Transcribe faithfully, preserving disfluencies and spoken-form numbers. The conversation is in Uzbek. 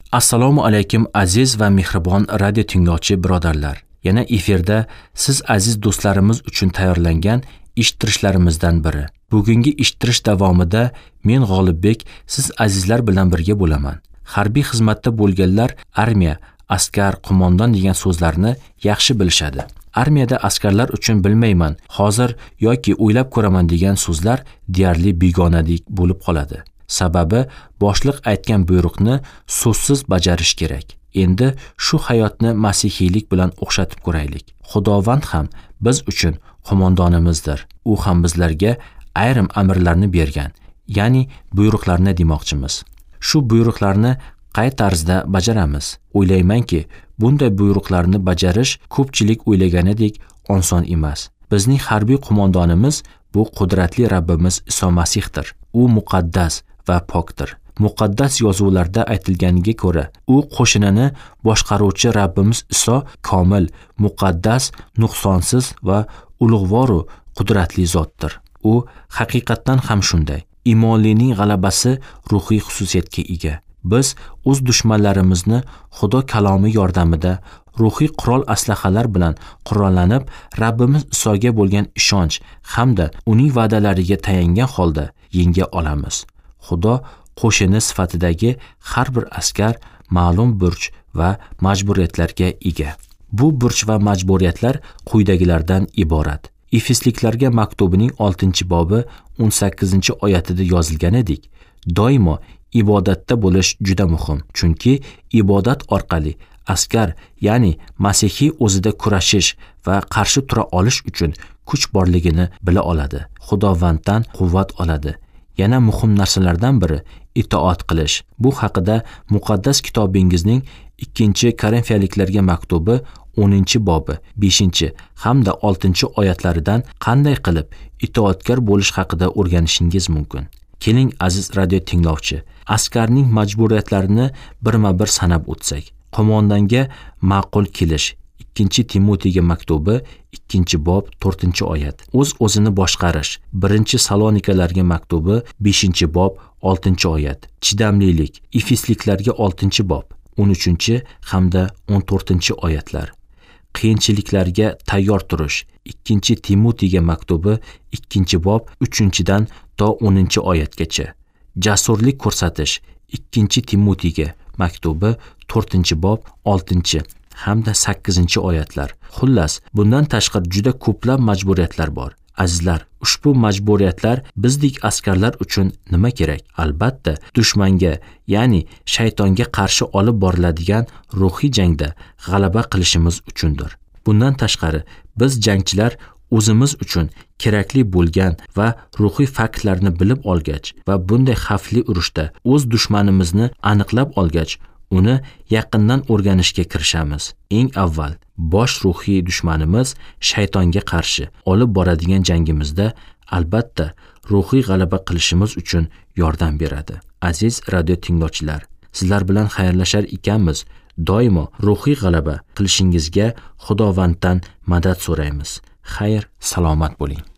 Assalomu alaykum aziz va mehribon radio tinglovchi birodarlar. Yana efirda siz aziz do'stlarimiz uchun tayyorlangan eshittirishlarimizdan biri. Bugungi eshittirish davomida men G'olibbek siz azizlar bilan birga bo'laman. Harbiy xizmatda bo'lganlar armiya, askar, qo'mondon degan so'zlarni yaxshi bilishadi. Armiyada askarlar uchun bilmayman, hozir yoki o'ylab ko'raman degan so'zlar deyarli begonadek bo'lib qoladi. Sababi boshliq aytgan buyruqni so'zsiz bajarish kerak. Endi shu hayotni masihiylik bilan o'xshatib ko'raylik. Xudovand ham biz uchun qo'mondonimizdir. U ham bizlarga ayrim amrlarni bergan, ya'ni buyruqlarni demoqchimiz. Shu buyruqlarni qay tarzda bajaramiz? O'ylaymanki, bunday buyruqlarni bajarish ko'pchilik o'ylaganidek oson emas. Bizning harbiy qo'mondonimiz bu qudratli Rabbimiz Iso Masihdir. U muqaddas va pokdir. Muqaddas yozuvlarda aytilganiga ko'ra, u qo'shinini boshqaruvchi Rabbimiz Iso komil, muqaddas, nuqsonsiz va ulug'vor va qudratli zotdir. U haqiqatdan ham shunday. Iymonlining g'alabasi ruhiy xususiyatga ega. Biz o'z dushmanlarimizni Xudo kalomi yordamida ruhiy qurol aslahalar bilan qurollanib, Rabbimiz Isoga bo'lgan ishonch hamda uning va'dalariga tayangan holda yenga olamiz. Xudo qo'shini sifatidagi har bir askar ma'lum burch va majburiyatlarga ega. Bu burch va majburiyatlar quyidagilardan iborat. Efesliklarga maktubining oltinchi bobi o'n sakkizinchi oyatida yozilganidek, doimo ibodatda bo'lish juda muhim. Chunki ibodat orqali askar, ya'ni Masihiy o'zida kurashish va qarshi tura olish uchun kuch borligini bila oladi. Xudovanddan quvvat oladi. Yana muhim narsalardan biri itoat qilish. Bu haqida muqaddas kitobingizning ikkinchi Korinfiyaliklarga maktubi o'ninchi bobi beshinchi hamda oltinchi oyatlaridan qanday qilib itoatkor bo'lish haqida o'rganishingiz mumkin. Keling aziz radio tinglovchi, askarning majburiyatlarini birma-bir sanab o'tsak. Qo'mondonga ma'qul kelish. ikkinchi Timotiyga maktubi ikkinchi bob to'rtinchi oyat. O'z o'zini boshqarish. birinchi Salonikalarga maktubi beshinchi bob oltinchi oyat. Chidamlilik. Efesliklarga oltinchi bob o'n uchinchi hamda o'n to'rtinchi oyatlar. Qiyinchiliklarga tayyor turish. ikkinchi Timotiyga maktubi ikkinchi bob uchinchidan to o'ninchi oyatgacha. Jasurlik ko'rsatish. ikkinchi Timotiyga maktubi to'rtinchi bob oltinchi hamda sakkizinchi oyatlar. Xullas, bundan tashqari juda ko'plab majburiyatlar bor. Azizlar, ushbu majburiyatlar bizdek askarlar uchun nima kerak? Albatta, dushmanga, ya'ni shaytonga qarshi olib boriladigan ruhiy jangda g'alaba qilishimiz uchundir. Bundan tashqari, biz jangchilar o'zimiz uchun kerakli bo'lgan va ruhiy faktlarni bilib olgach va bunday xavfli urushda o'z dushmanimizni aniqlab olgach, uni yaqindan o'rganishga kirishamiz. Eng avval bosh ruhiy dushmanimiz shaytonga qarshi olib boradigan jangimizda albatta ruhiy g'alaba qilishimiz uchun yordam beradi. Aziz radio tinglovchilar, sizlar bilan xayrlashar ekanmiz. Doimo ruhiy g'alaba qilishingizga Xudovanddan madad so'raymiz. Xayr, salomat bo'ling.